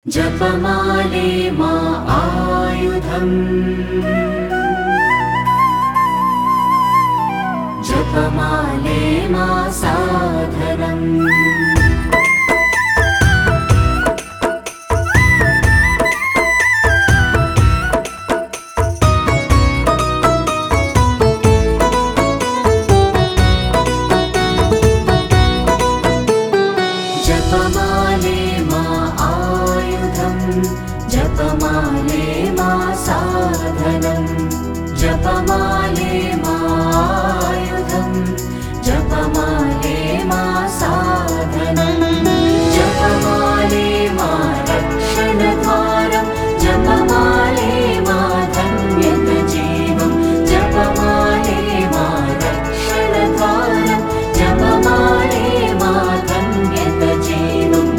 जपमाले मा आयुधम् जपमाले मा साधनम् जपमाले मा आयुधम् जपमाले मा साधनम् जपमाले मा आयुधम् जपमाले मा साधनम् जपमाले मा रक्षणद्वारम् जपमाले मा धन्यतजीवम् जपमाले मा रक्षणद्वारम् जपमाले मा धन्यतजीवम्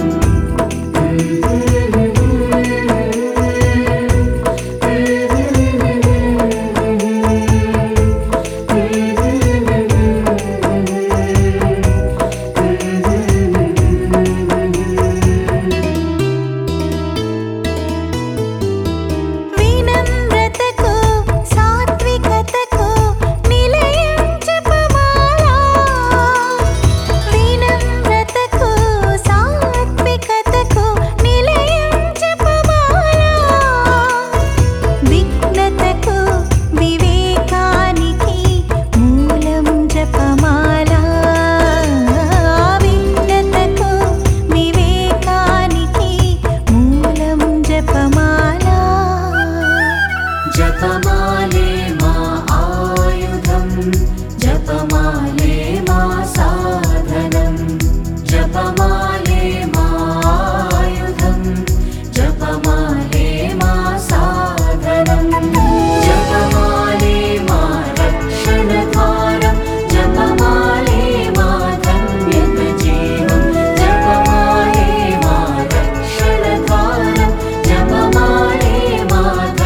जपमाले मा आयुधम् जपमाले मा साधनम् जपमाले मा आयुधम् जपमाले मा साधनम् जपमाले मा रक्षणद्वारम् जपमाले मा धन्यतजीवम् जपमाले मा रक्षणद्वारम् जपमाले मा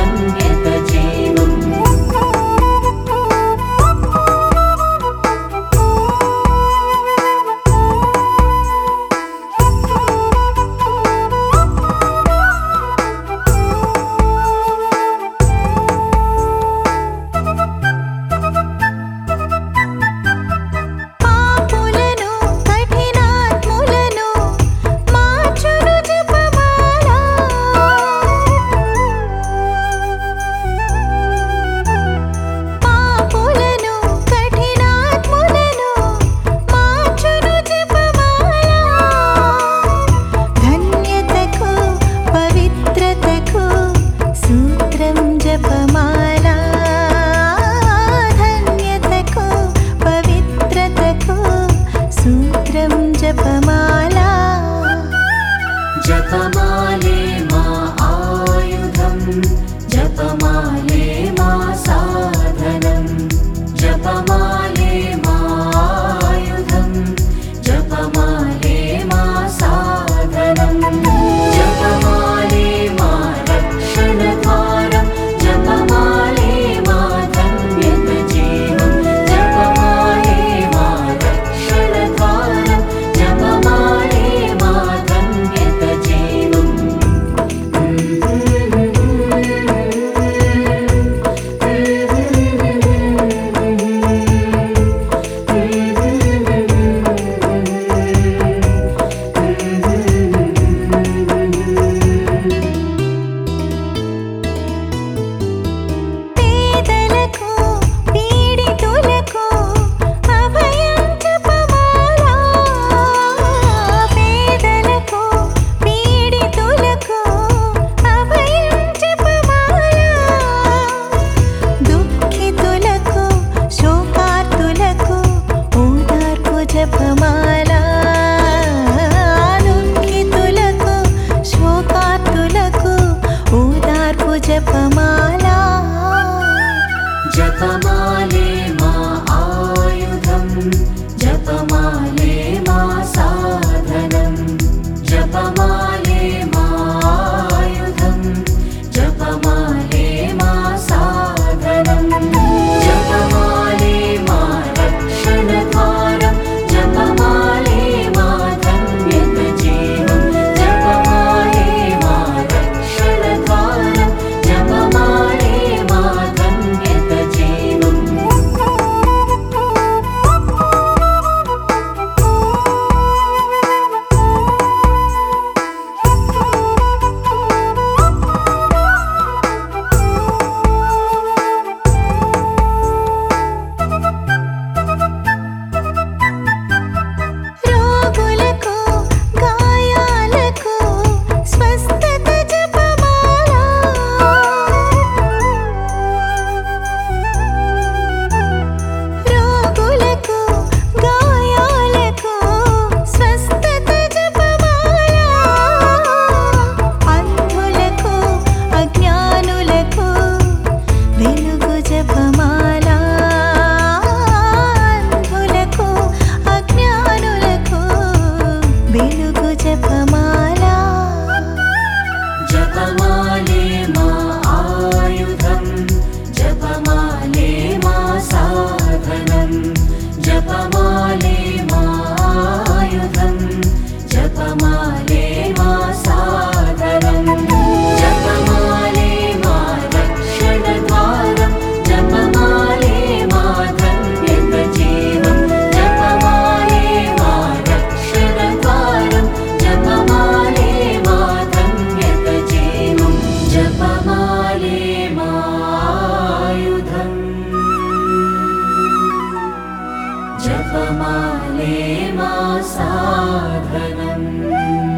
जपमाले मा आयुधम् जपमाले मा साधनम् जपमाले मा आयुधम् जपमाले मा साधनम् जपमाले मा रक्षणद्वारम् जपमाले मा धन्यतजीवम् जपमाले मा रक्षणद्वारम् जपमाले मा धन्यतजीवम् जपमाले मा साधनं जपमाले मा रक्षणद्वारं जपमाले मा धन्यतजीवं जपमाले मा रक्षणद्वारं जपमाले मा धन्यतजीवं जपमाले मायुधम् जपमाले मा साधनम्